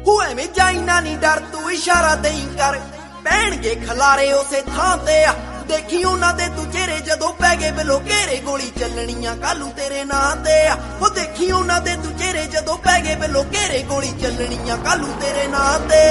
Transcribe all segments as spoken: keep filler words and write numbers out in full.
हुए में जाइना नी डर तू इशारा दई कर पैणगे खलारे उसे थां ते आ देखी उन्हां दे तू चेहरे जदों पै गए बिलो घेरे गोली चलनियां कालू तेरे नां ते आ ओ देखी उन्हां दे तू चेहरे जदों पै गए बिलो घेरे गोली चलनियां कालू तेरे नां ते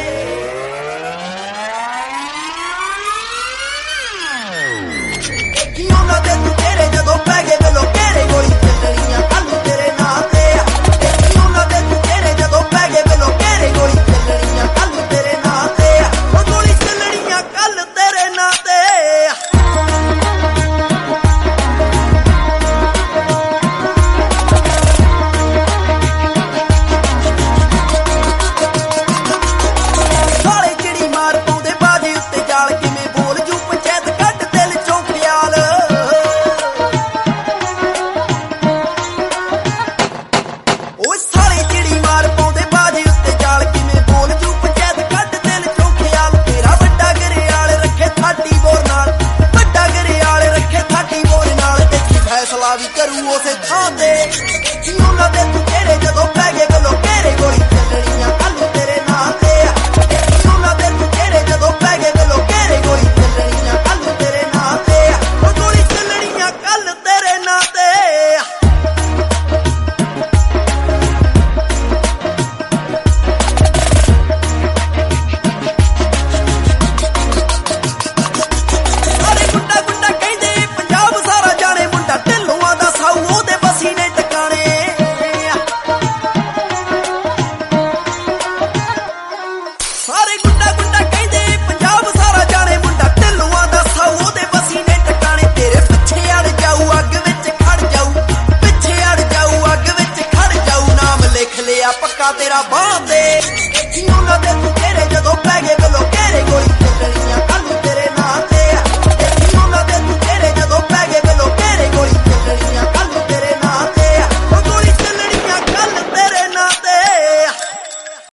देखी उन्हां दे तू चेहरे जदों पै गए बिलो घेरे गोली चलनियां कालू तेरे नां ते आ देखी उन्हां दे तू चेहरे जदों पै गए बिलो घेरे गोली चलनियां कालू तेरे नां ते आ ओ गोली चलनियां कल तेरे नां ते भी करूं उसे थां ते देखी उन्हां दे तू चेहरे जदों पै गए बिलो घेरे गोली चलनियां कालू तेरे नां ते आ देखी उन्हां दे तू चेहरे जदों पै गए बिलो घेरे गोली चलनियां कालू तेरे नां ते आ ओ गोली चलनियां कल तेरे नां ते पक्का तेरा बांध दे देखी उन्हां दे तू चेहरे जदों पै गए बिलो घेरे गोली